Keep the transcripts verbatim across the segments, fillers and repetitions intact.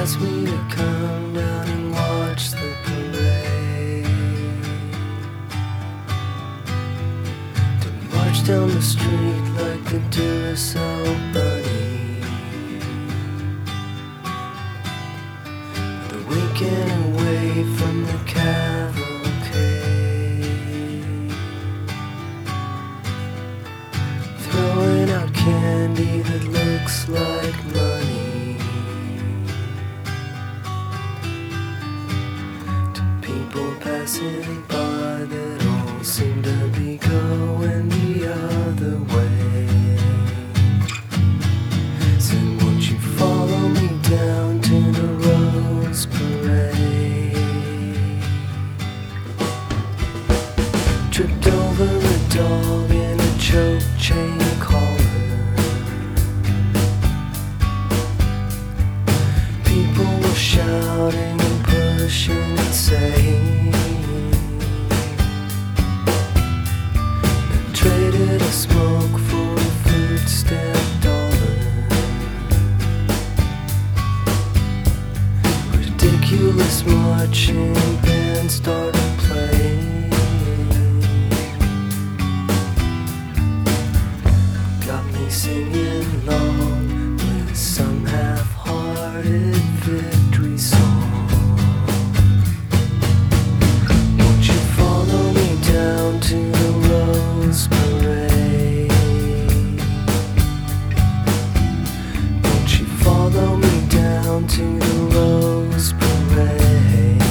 wants me to come down and watch the parade, to march down the street like the Duracell bunny, the winking away from the cavalcade, throwing out candy that looks like money to people passing by that all seem to be going the other way. Said, won't you follow me down to the Rose Parade? Tripped over a dog in a choke chain collar. People were shouting and pushing and saying, they traded a smoke for a food stamp dollar. Ridiculous marching band started playing, got me singing along with some half-hearted victory song. Won't you follow me down to the Rose Parade? Won't you follow me down to the Rose Parade?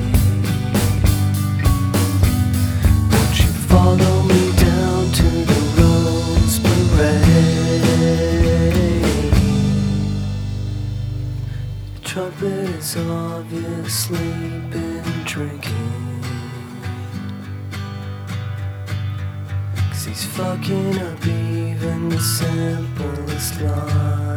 Won't you follow me down to the Rose Parade? The trumpet has obviously been drinking, 'cause he's fucking up even the simplest line.